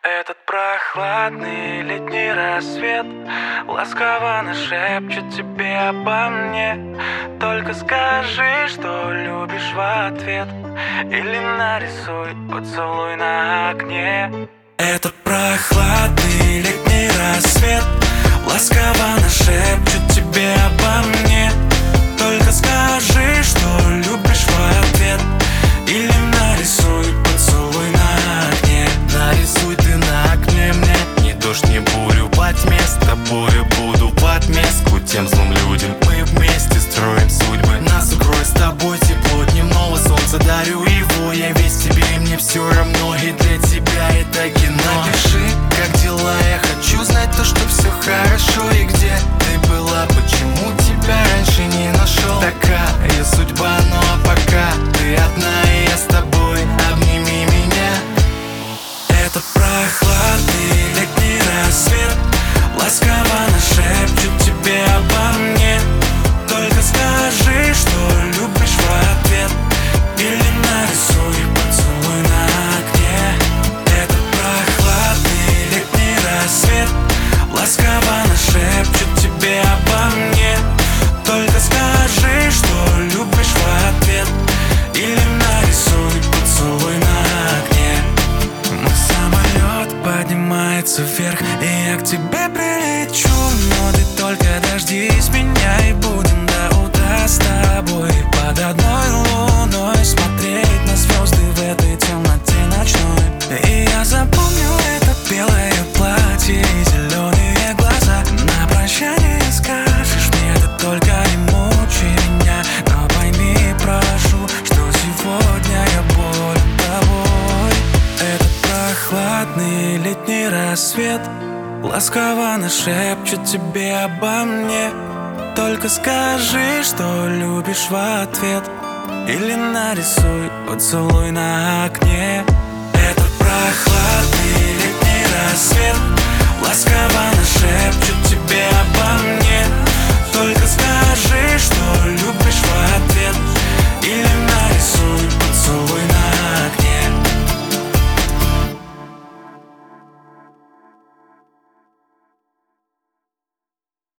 Этот прохладный летний рассвет ласково нашепчет тебе обо мне. Только скажи, что любишь в ответ, или нарисуй поцелуй на окне. Этот прохладный летний рассвет ласково нашепчет тебе обо мне. Только скажи, что любишь в ответ, или нарисуй поцелуй на окне. Нарисуй ты на окне мне ни дождь, ни бурю во тьме. С тобою буду в отместку тем злым людям. Мы вместе строим судьбы. Нас укроет с тобой тепло дневного солнца. Дарю его, я весь тебе, и мне все равно. И для тебя это кино. Напиши, как дела, я хочу знать то, что все хорошо. И где ты была, почему тебя раньше не нашел? Такая судьба, ну а пока ты одна, и я с тобой, обними меня. Этот прохладный летний рассвет ласково нашепчет тебе обо мне. Только скажи, что любишь в ответ, или нарисуй поцелуй на окне. Этот прохладный летний рассвет ласково нашепчет тебе обо мне. Только скажи, что любишь в ответ, или нарисуй поцелуй на окне. Мой самолет поднимается вверх, и я к тебе прилечу. Но ты только дождись меня, и будем до утра с тобой под одной луной смотреть на звезды в этой темноте ночной. И я запомню это белое платье и зеленые глаза. На прощание скажешь мне: ты только не мучай меня. Но пойми, прошу, что сегодня я болен тобой. Этот прохладный летний рассвет ласково нашепчет тебе обо мне. Только скажи, что любишь в ответ, или нарисуй поцелуй на окне. Этот прохладный летний рассвет